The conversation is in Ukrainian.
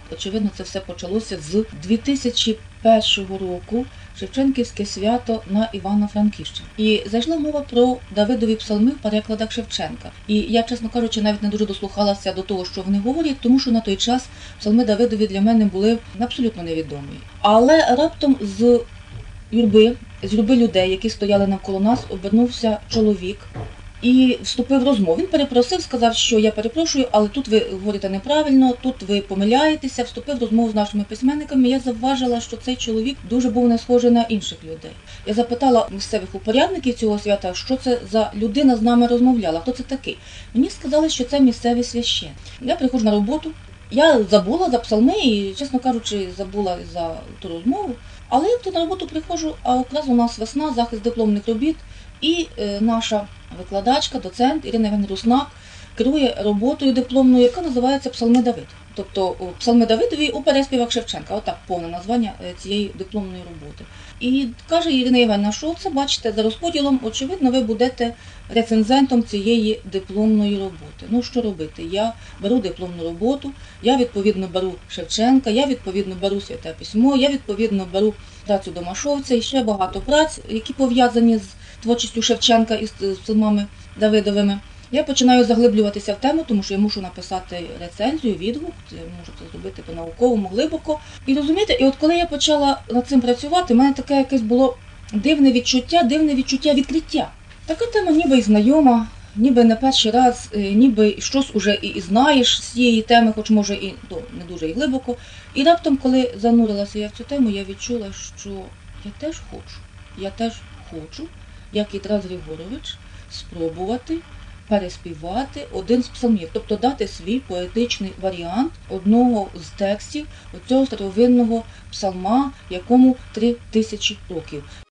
Очевидно, це все почалося з 2001 року, Шевченківське свято на Івано-Франківщині. І зайшла мова про Давидові псалми в перекладах Шевченка. І я, чесно кажучи, навіть не дуже дослухалася до того, що вони говорять, тому що на той час псалми Давидові для мене були абсолютно невідомі. Але раптом з юрби людей, які стояли навколо нас, обернувся чоловік і вступив в розмову. Він перепросив, сказав, що я перепрошую, але тут ви говорите неправильно, тут ви помиляєтеся, вступив в розмову з нашими письменниками. Я завважила, що цей чоловік дуже був не схожий на інших людей. Я запитала місцевих упорядників цього свята, що це за людина з нами розмовляла, хто це такий. Мені сказали, що це місцевий священник. Я приходжу на роботу, я забула за псалми і, чесно кажучи, забула за ту розмову. Але я на роботу приходжу, а якраз у нас весна, захист дипломних робіт, і наша викладачка, доцент Ірина Іванівна Руснак керує роботою дипломною, яка називається «Псалми Давид». Тобто «Псалми Давидові у переспівах Шевченка». Отак повне названня цієї дипломної роботи. І каже Ірина Іванівна, що це, бачите, за розподілом, очевидно, ви будете рецензентом цієї дипломної роботи. Ну, що робити? Я беру дипломну роботу, я, відповідно, беру Шевченка, я, відповідно, беру Святе Письмо, я, відповідно, беру працю Домашовця і ще багато праць, які пов'язані з творчістю Шевченка і з псалмами Давидовими. Я починаю заглиблюватися в тему, тому що я мушу написати рецензію, відгук, я можу це зробити по-науковому, глибоко. І розумієте, і от коли я почала над цим працювати, в мене таке якесь було дивне відчуття відкриття. Така тема ніби і знайома, ніби не перший раз, ніби щось уже і знаєш з цієї теми, хоч може і не дуже і глибоко. І раптом, коли занурилася я в цю тему, я відчула, що я теж хочу, як і Тарас Григорович, спробувати переспівати один з псалмів, тобто дати свій поетичний варіант одного з текстів оцього старовинного псалма, якому 3000 років.